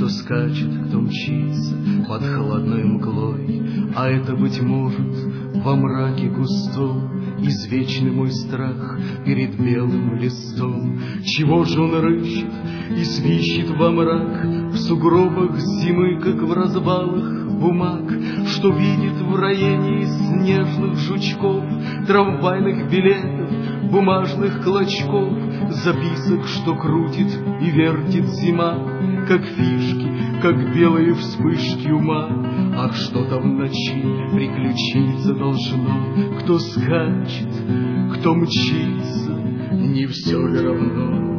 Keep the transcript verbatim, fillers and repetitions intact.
Кто скачет, кто мчится под холодной мглой, а это, быть может, во мраке густом извечный мой страх перед белым листом. Чего же он рыщет и свищет во мрак в сугробах зимы, как в развалах бумаг, что видит в роении снежных жучков, трамвайных билетов, бумажных клочков, записок, что крутит и вертит зима, как фишки, как белые вспышки ума. Ах, что-то в ночи приключиться должно, кто скачет, кто мчится, не все ли равно?